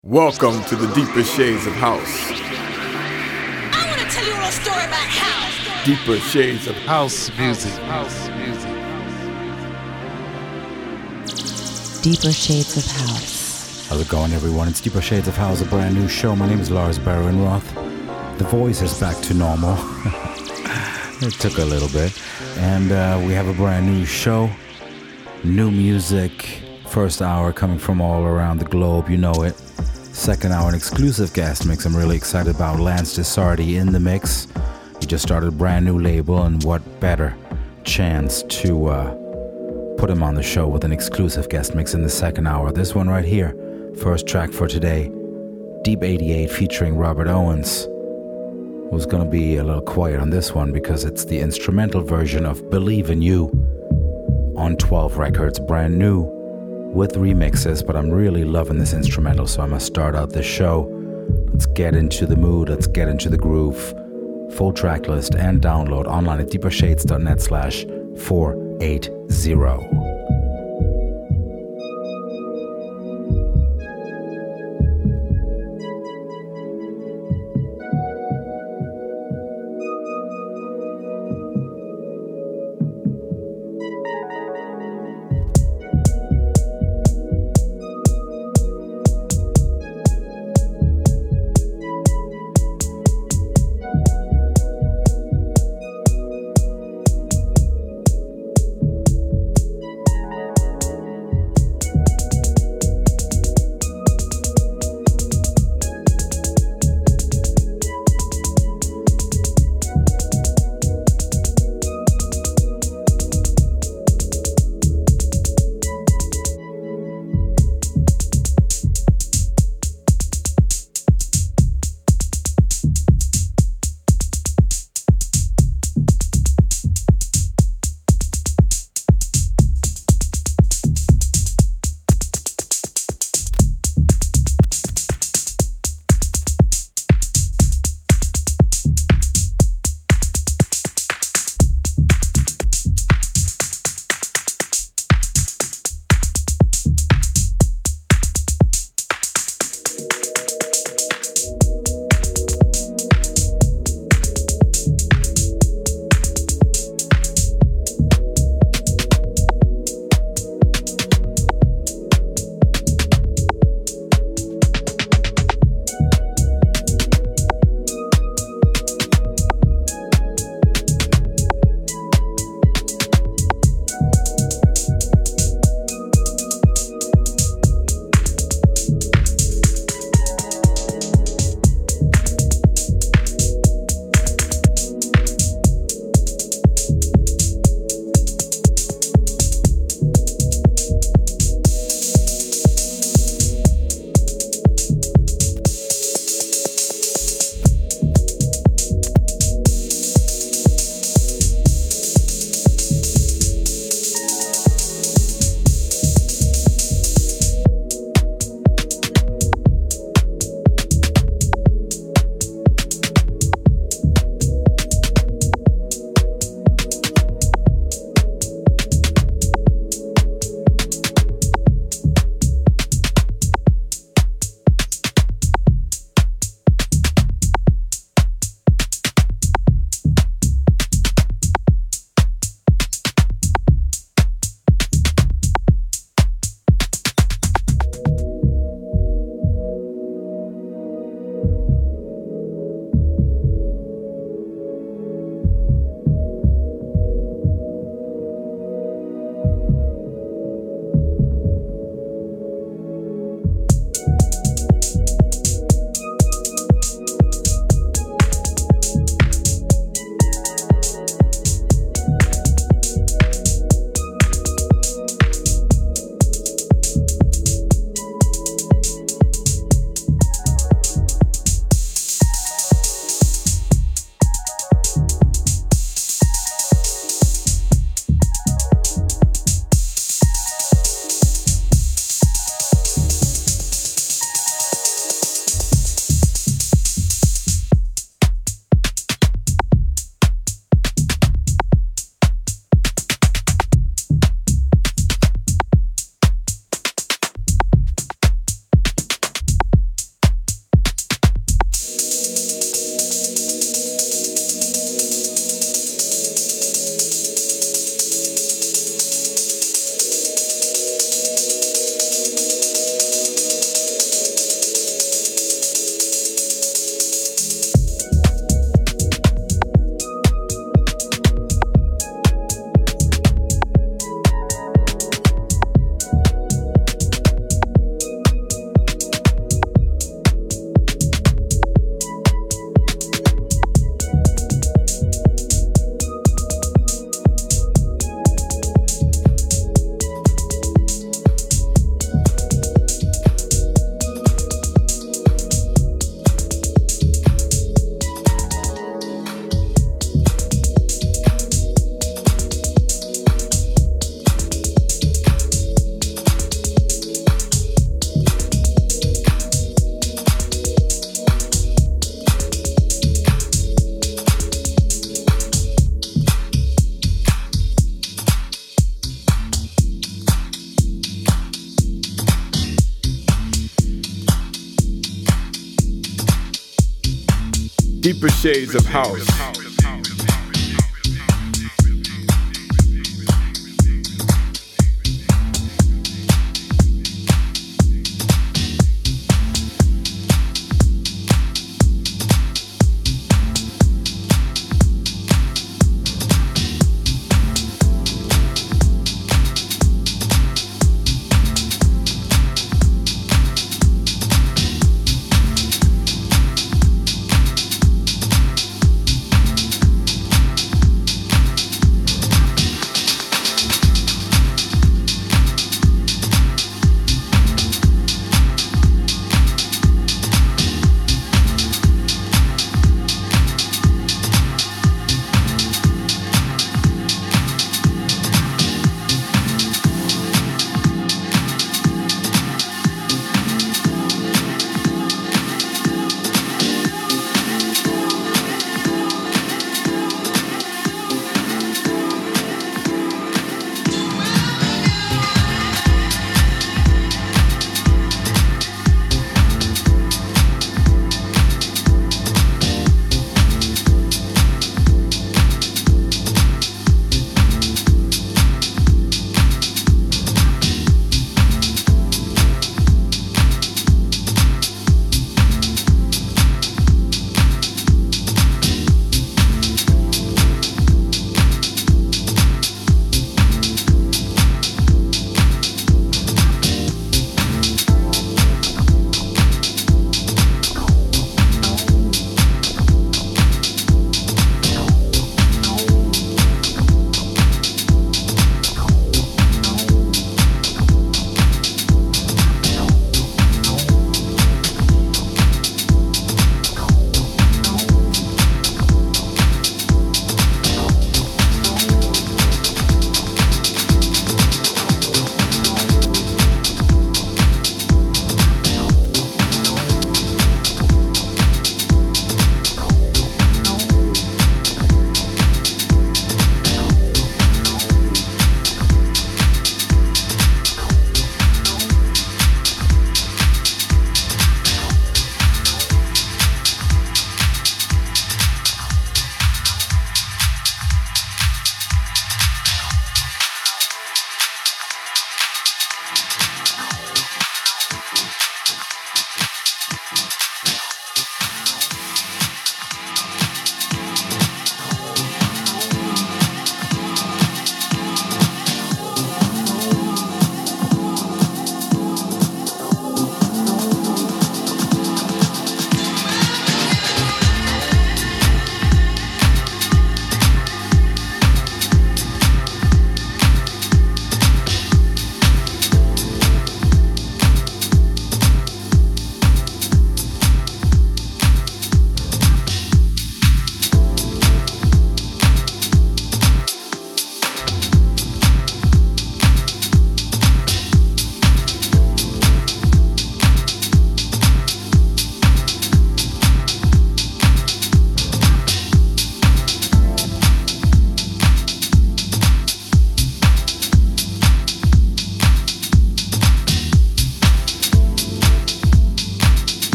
Welcome to the deeper shades of house. I want to tell you a little story about house. Deeper shades of House music. Deeper Shades of House. How's it going, everyone? It's Deeper Shades of House, a brand new show. My name is Lars Barrenroth. The voice is back to normal. It took a little bit. And we have a brand new show. New music. First hour coming from all around the globe, you know it. Second hour, an exclusive guest mix I'm really excited about. Lance Desardi in the mix. He just started a brand new label, and what better chance to put him on the show with an exclusive guest mix in the second hour. This one right here, first track for today, Deep 88 featuring Robert Owens. Was going to be a little quiet on this one because it's the instrumental version of Believe in You on 12 Records, brand new with remixes, but I'm really loving this instrumental, so I'm going to start out this show. Let's get into the mood, let's get into the groove. Full track list and download online at deepershades.net/480. deeper shades of house.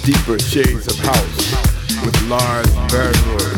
Deeper Shades of House with Lars Barrymore.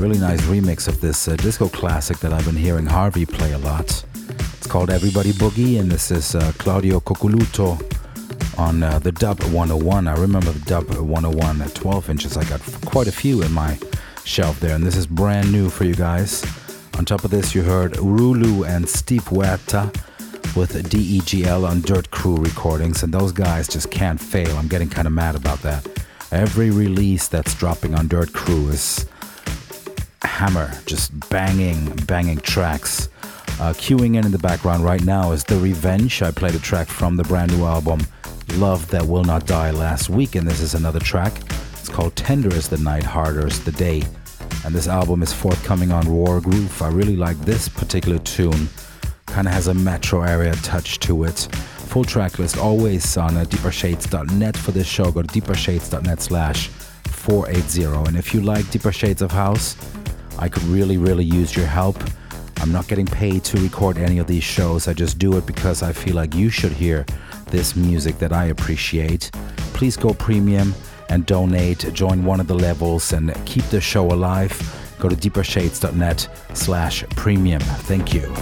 Really nice remix of this disco classic that I've been hearing Harvey play a lot. It's called Everybody Boogie, and this is Claudio Cocoluto on the Dub 101. I remember the Dub 101 at 12 inches. I got quite a few in my shelf there, and this is brand new for you guys. On top of this, you heard Urulu and Steve Huerta with DEGL on Dirt Crew recordings, and those guys just can't fail. I'm getting kind of mad about that. Every release that's dropping on Dirt Crew is hammer, just banging tracks. Queuing in the background right now is The Revenge. I played a track from the brand new album Love That Will Not Die last week, and this is another track. It's called Tender Is the Night, Harder Is the Day, and this album is forthcoming on War Groove. I really like this particular tune. Kind of has a metro area touch to it. Full track list always on deepershades.net for this show. Go to deepershades.net/480. And if you like Deeper Shades of House, I could really use your help. I'm not getting paid to record any of these shows. I just do it because I feel like you should hear this music that I appreciate. Please go premium and donate. Join one of the levels and keep the show alive. Go to deepershades.net/premium. Thank you.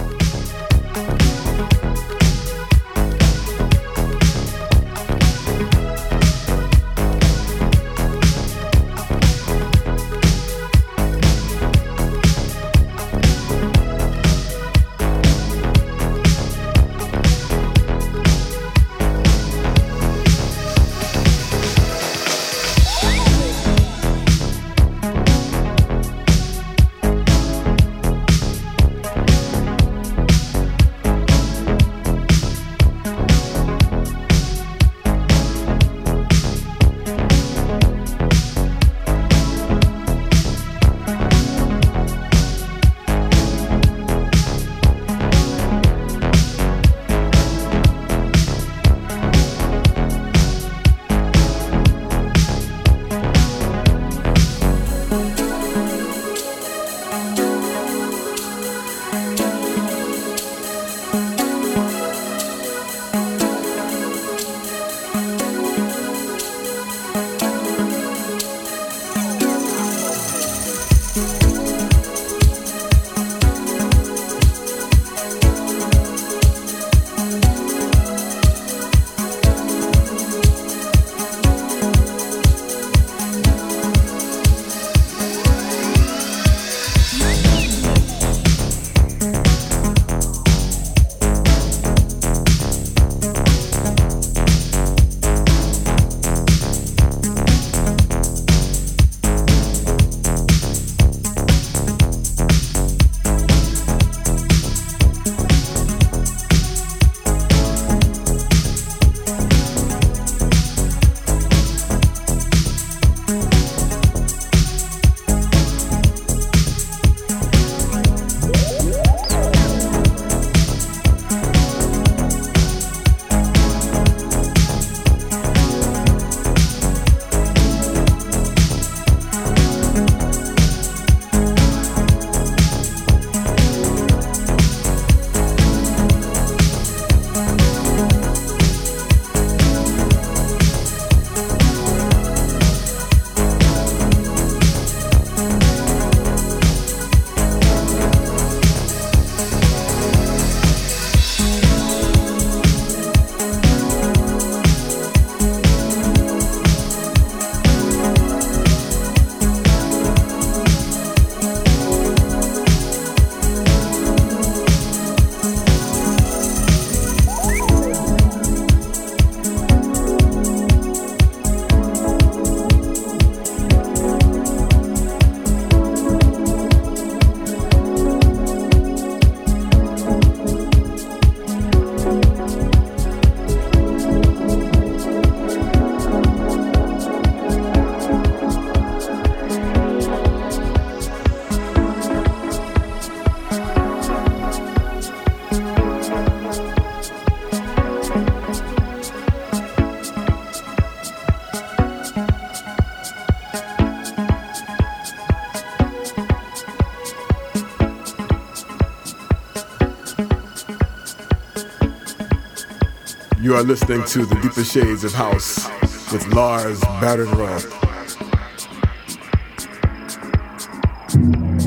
You are listening to The Deeper Shades of House with Lars Baron-Roth.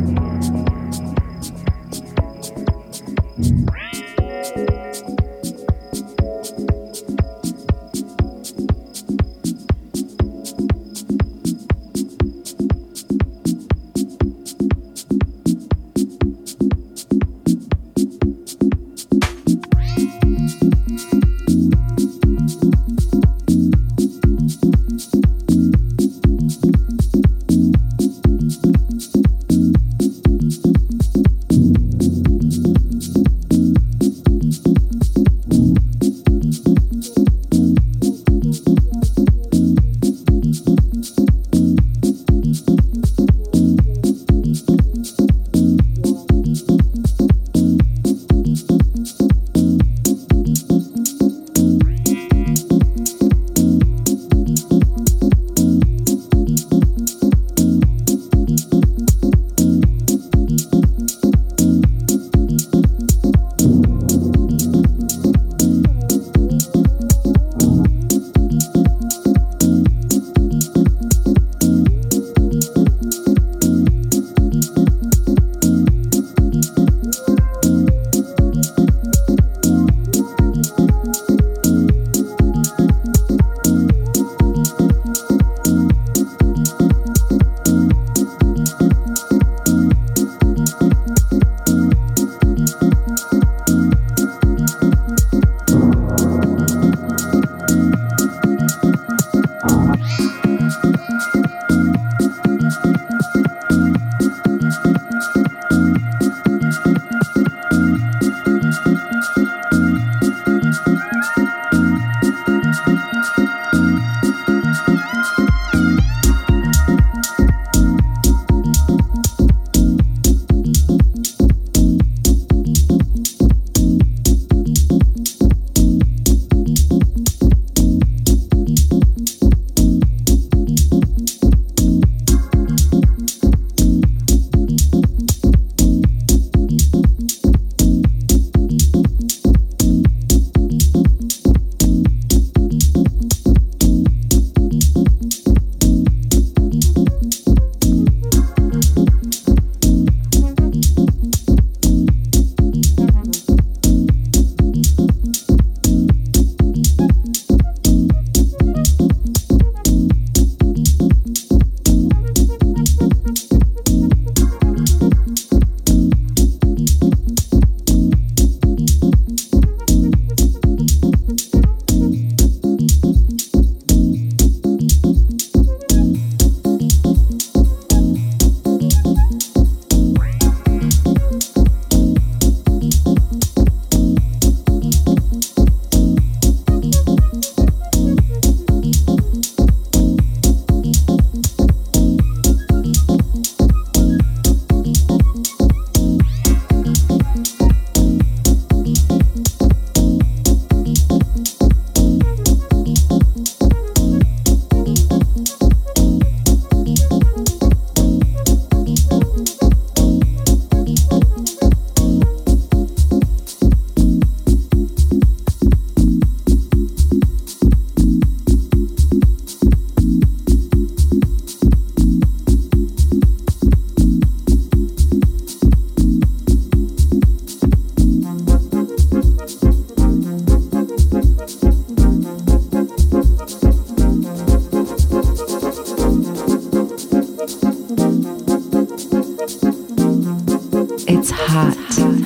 It's hot.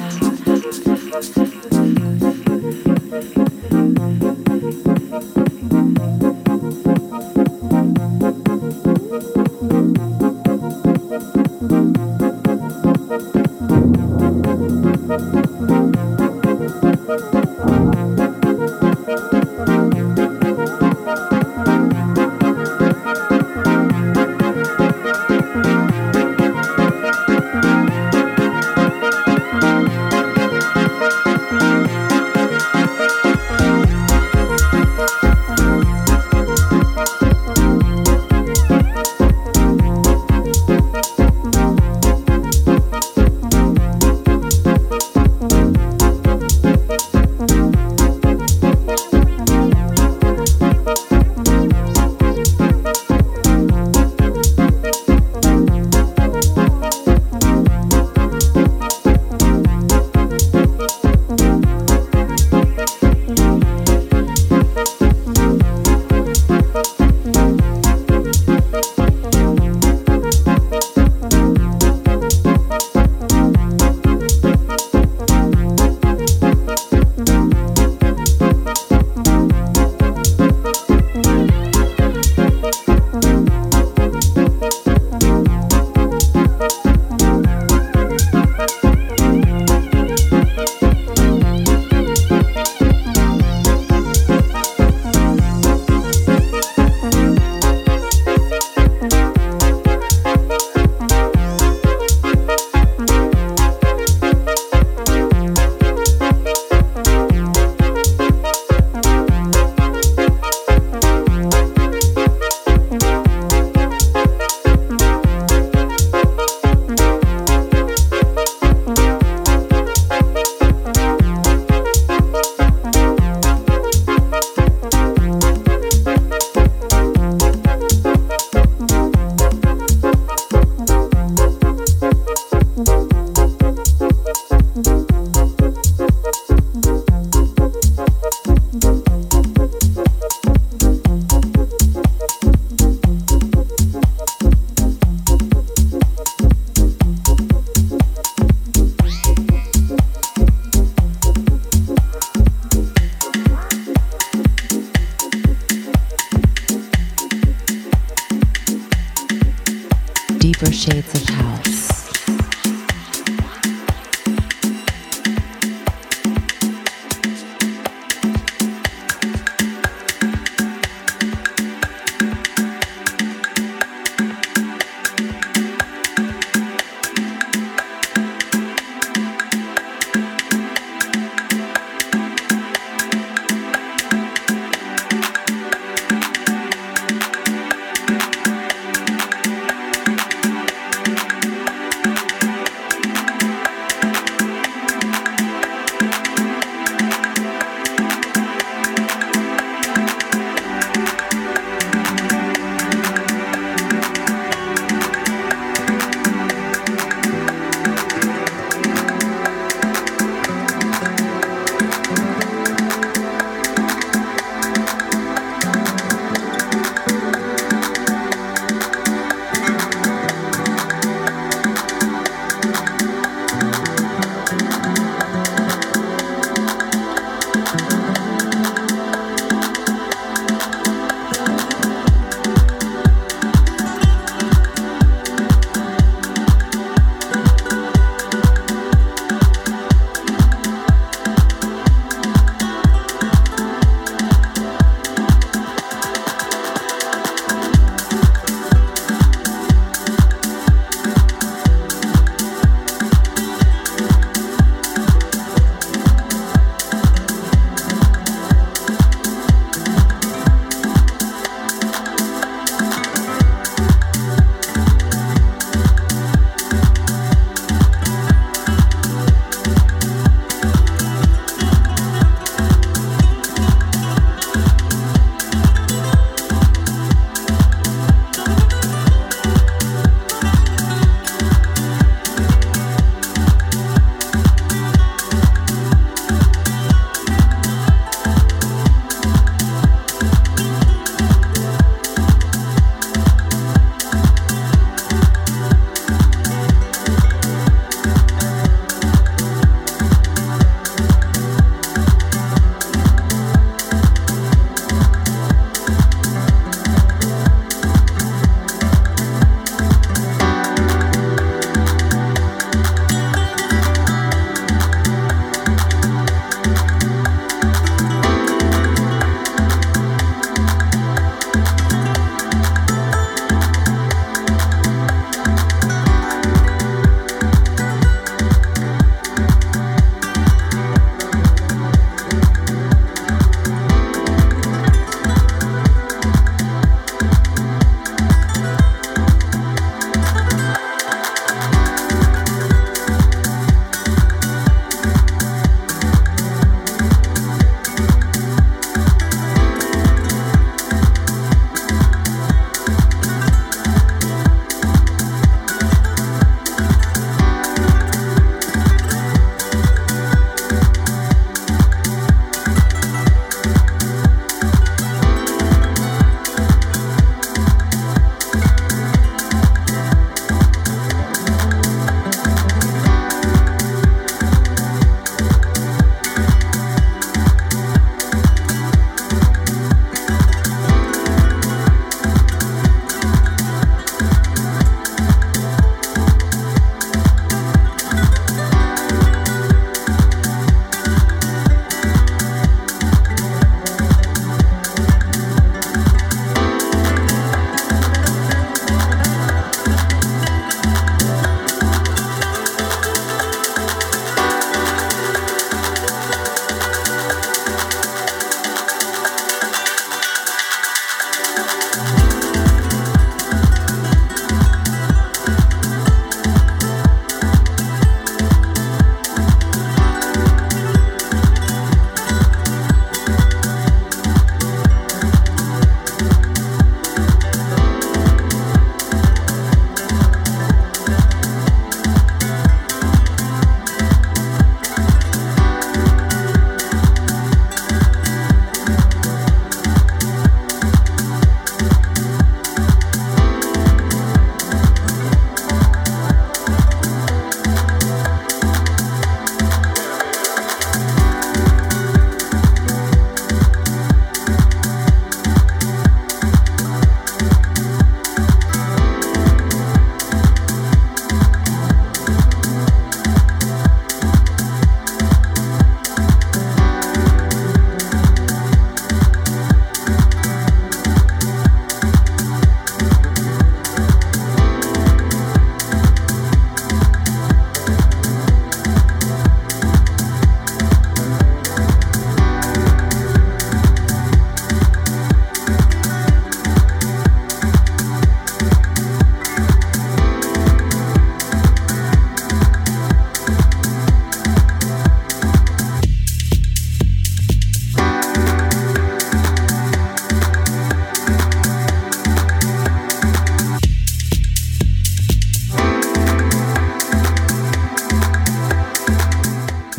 Deeper Shades of House.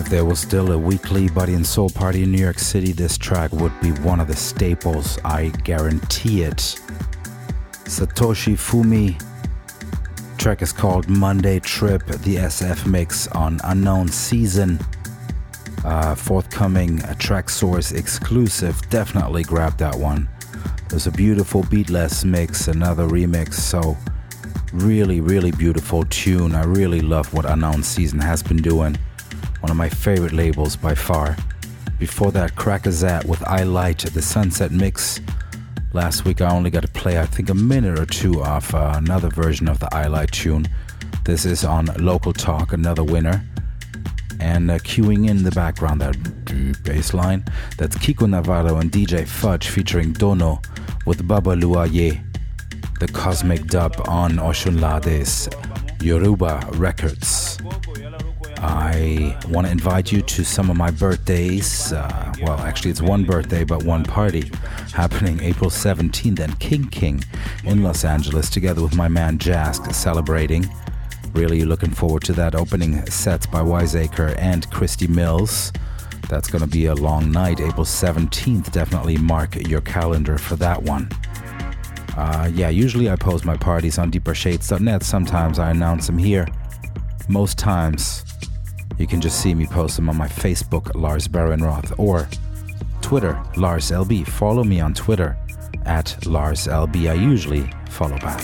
there was still a weekly Body and Soul party in New York City, this track would be one of the staples, I guarantee it. Satoshi Fumi. Track is called Monday Trip, the SF mix on Unknown Season. Forthcoming Traxsource exclusive. Definitely grab that one. There's a beautiful beatless mix, another remix, so really, really beautiful tune. I really love what Unknown Season has been doing. One of my favorite labels by far. Before that, Crackazat with I Light, the Sunset mix. Last week I only got to play, I think, a minute or two of another version of the I Light tune. This is on Local Talk, another winner. And cueing in the background, that bass line, that's Kiko Navarro and DJ Fudge featuring Dono with Baba Luaye, the cosmic dub on Oshunlade's Yoruba Records. I want to invite you to some of my birthdays. Well, actually, it's one birthday, but one party happening April 17th in King in Los Angeles, together with my man Jask celebrating. Really looking forward to that. Opening sets by Wiseacre and Christy Mills. That's going to be a long night, April 17th. Definitely mark your calendar for that one. Usually I post my parties on deepershades.net. Sometimes I announce them here. Most times you can just see me post them on my Facebook, Lars Barenroth, or Twitter, Lars LB. Follow me on Twitter at Lars LB. I usually follow back.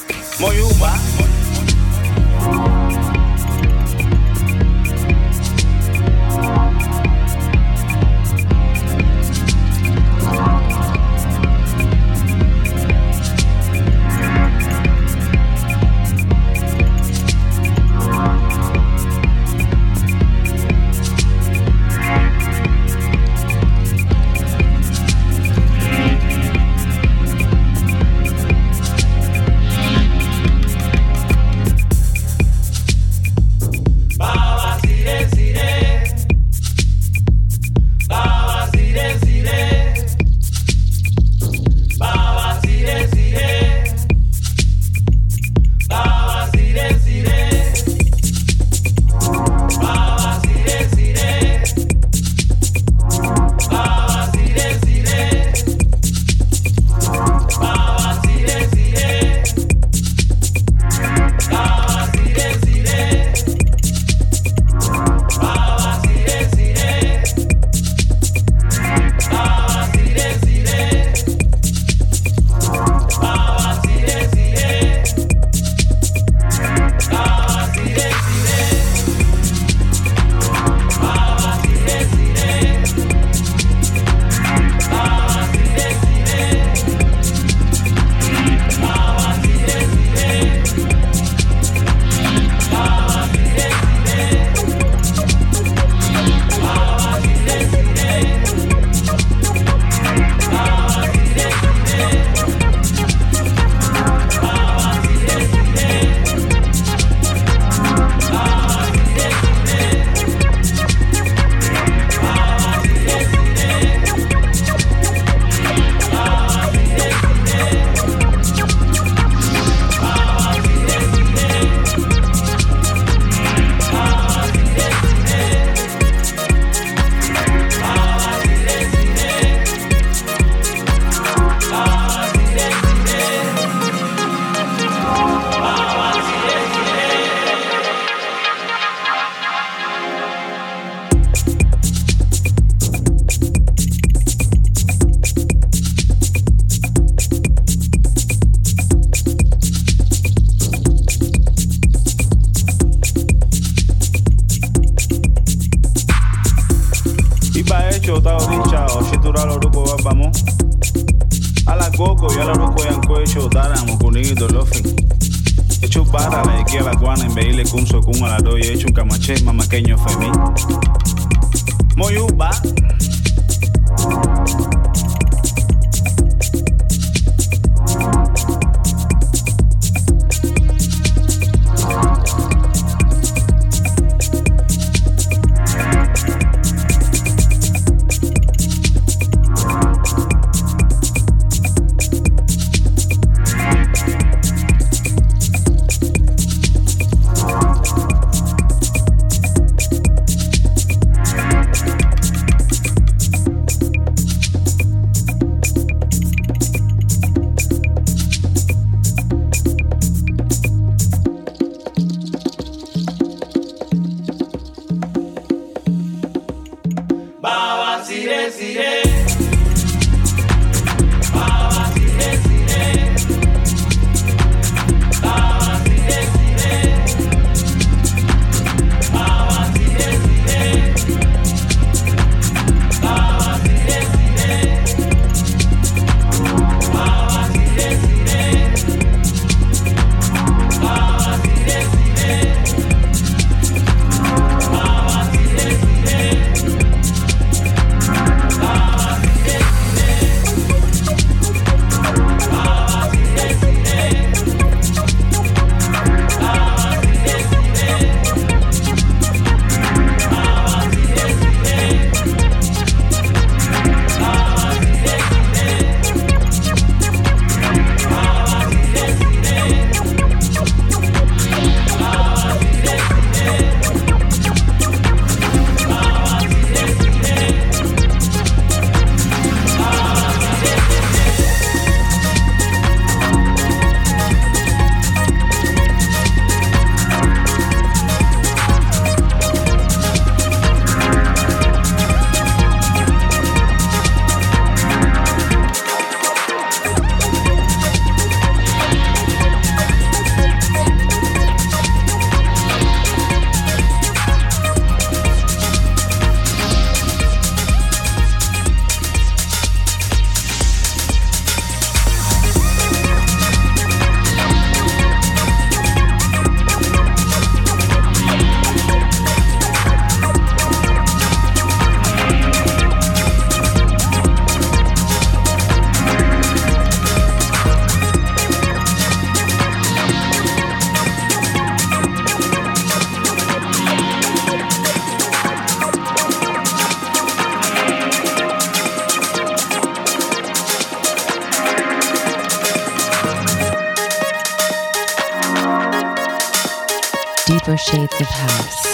Deeper Shades of House.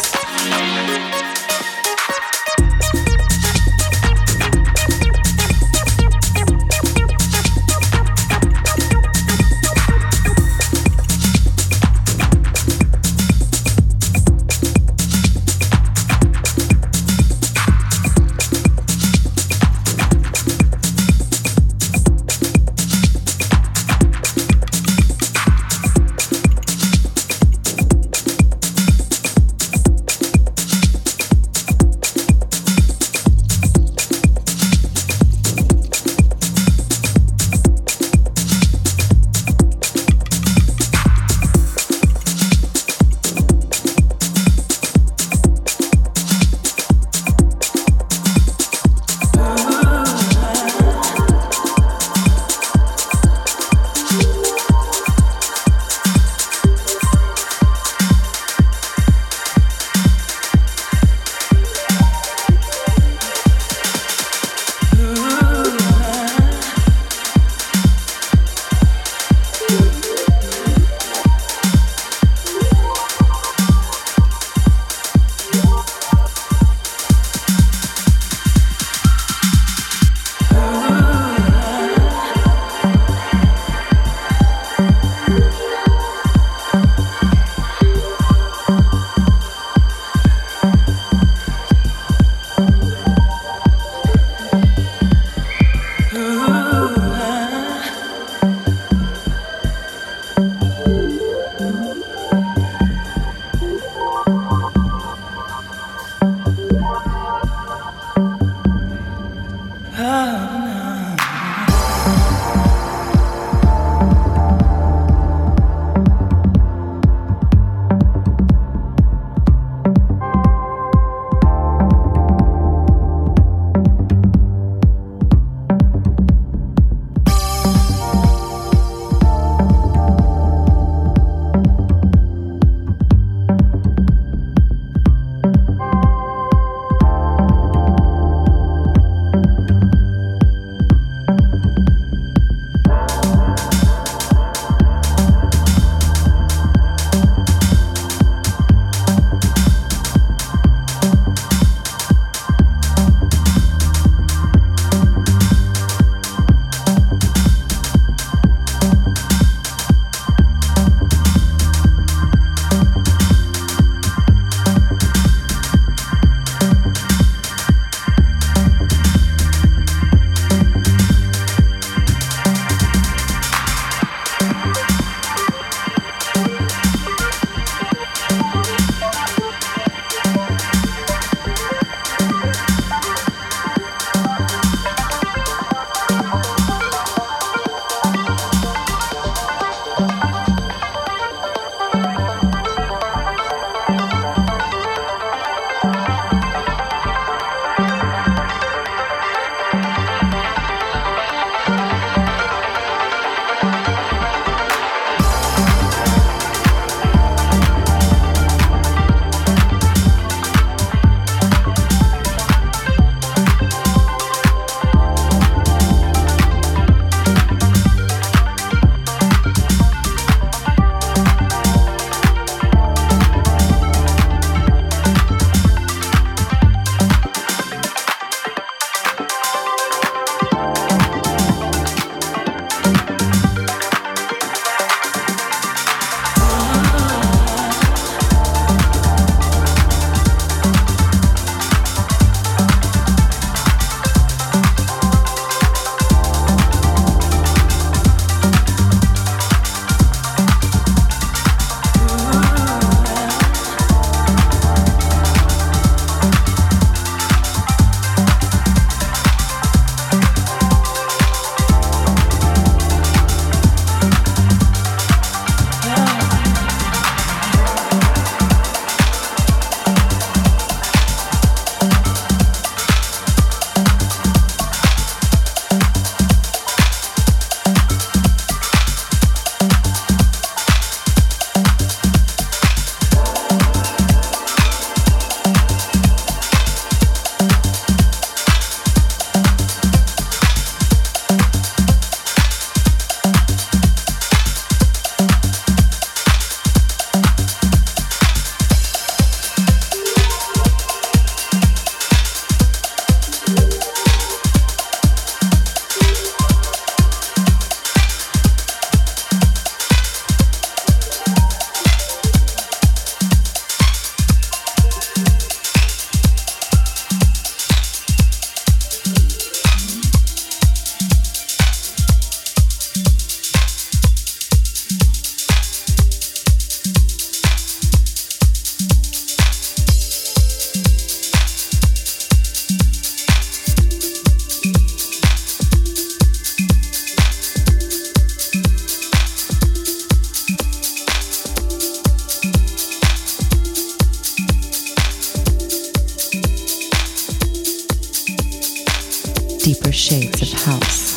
Deeper shades of house.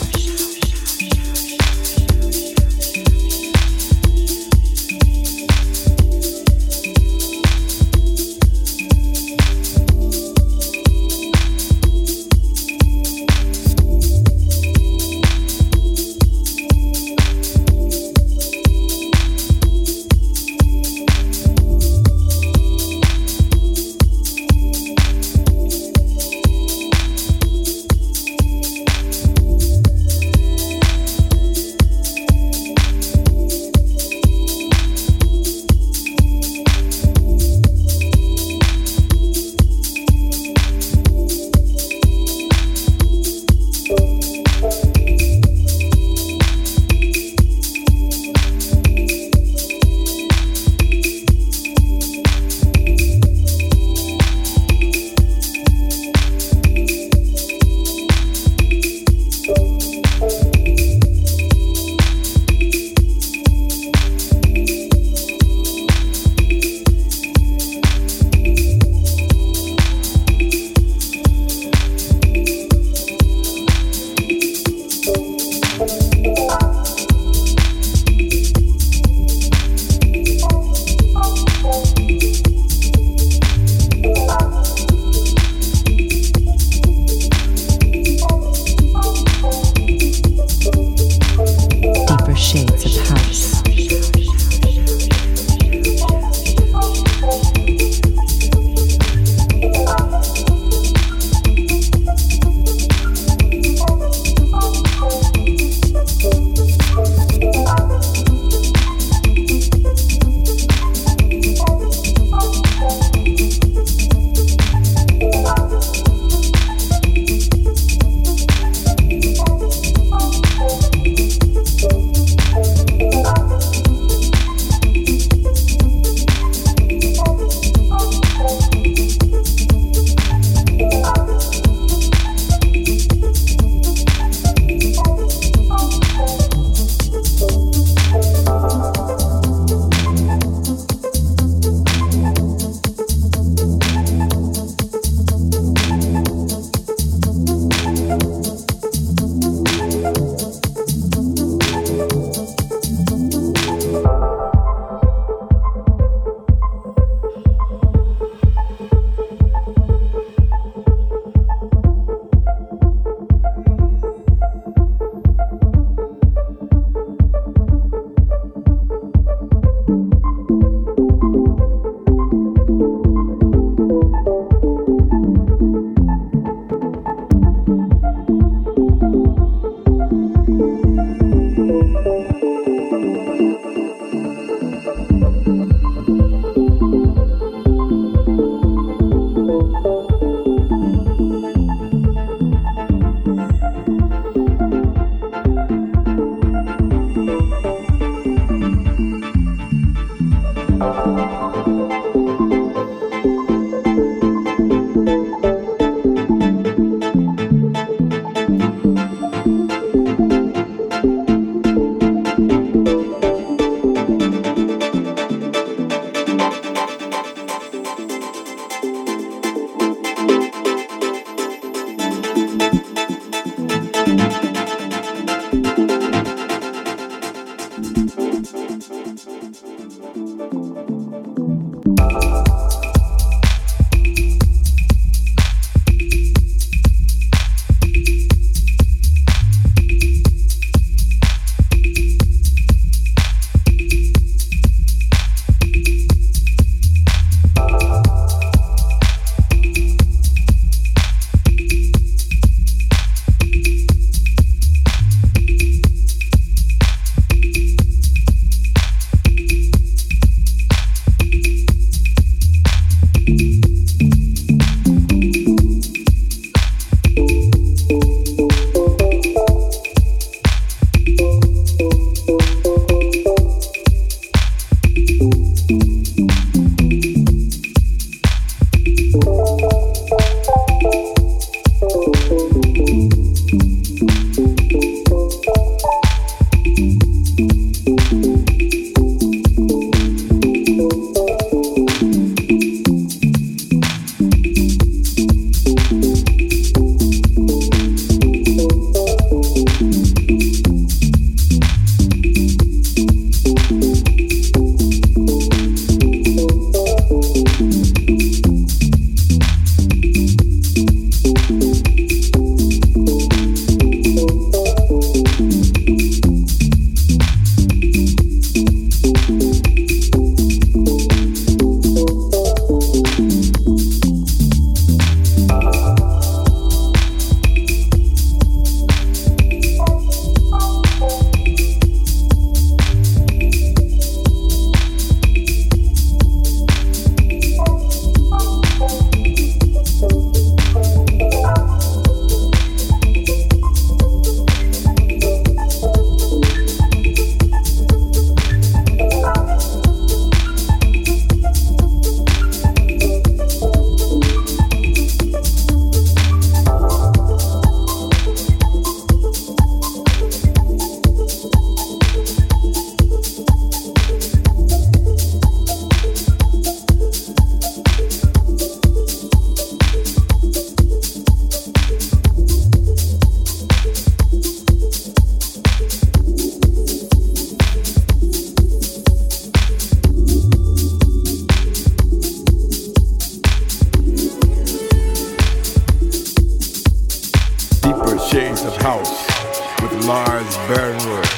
House with Lars Barrenworth.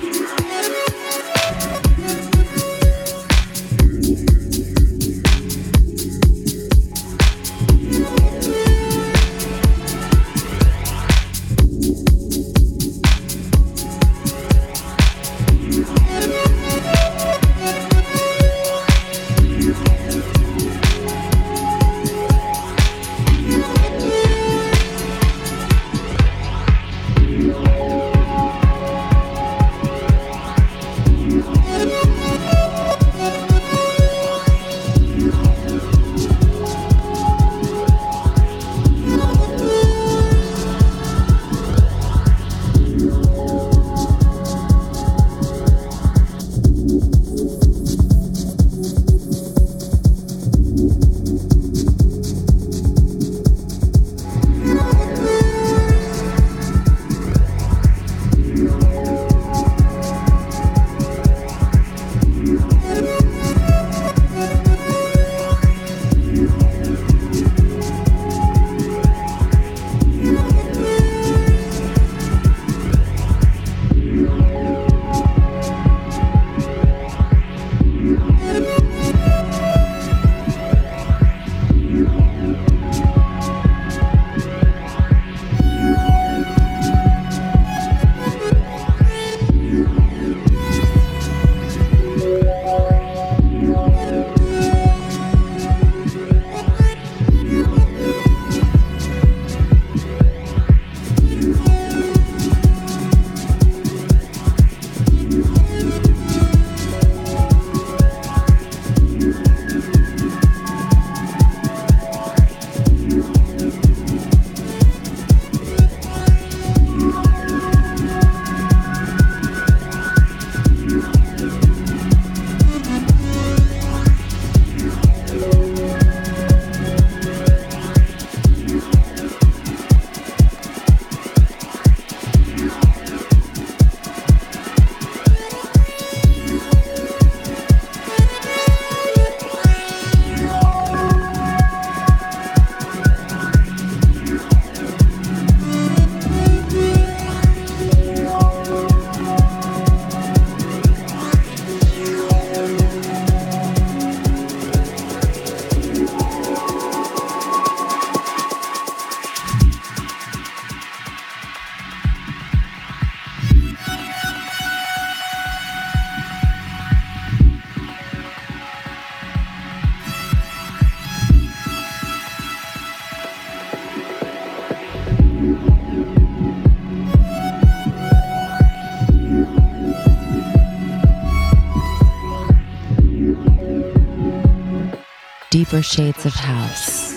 Deeper Shades of House.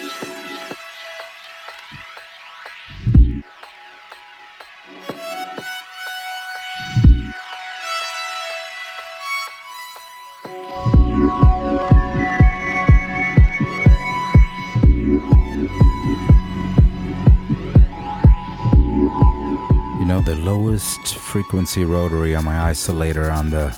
You know, the lowest frequency rotary on my isolator on the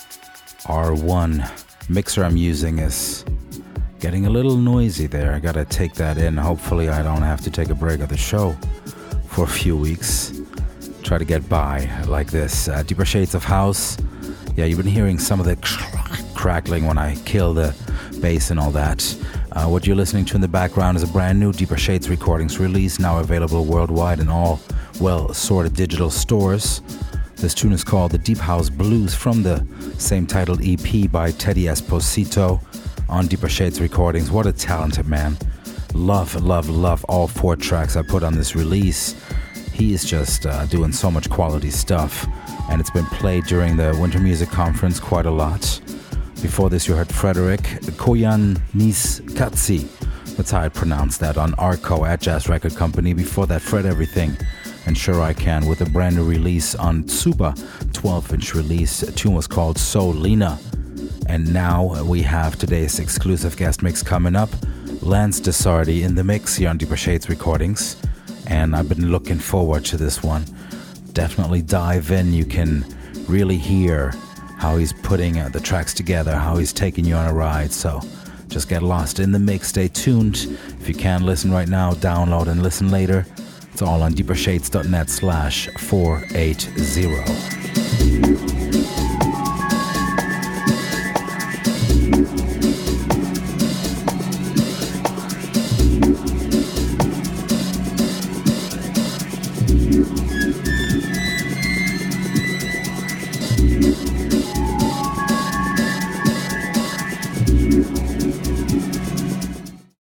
R1 mixer I'm using is getting a little noisy there. I gotta take that in. Hopefully I don't have to take a break of the show for a few weeks. Try to get by like this. Deeper Shades of House. Yeah, you've been hearing some of the crackling when I kill the bass and all that. What you're listening to in the background is a brand new Deeper Shades recordings release, now available worldwide in all well-sorted digital stores. This tune is called The Deep House Blues from the same titled EP by Teddy Esposito on Deeper Shades Recordings. What a talented man. Love all 4 tracks I put on this release. He is just doing so much quality stuff, and it's been played during the Winter Music Conference quite a lot. Before this you heard Frederick Koyaanisqatsi, that's how I pronounce that, on Arco at Jazz Record Company. Before that, Fred Everything and Sure I Can with a brand new release on Tsuba, 12-inch release. The tune was called So Lena. And now we have today's exclusive guest mix coming up. Lance Desardi in the mix here on Deeper Shades Recordings. And I've been looking forward to this one. Definitely dive in. You can really hear how he's putting the tracks together, how he's taking you on a ride. So just get lost in the mix. Stay tuned. If you can listen right now, download and listen later. It's all on deepershades.net/480.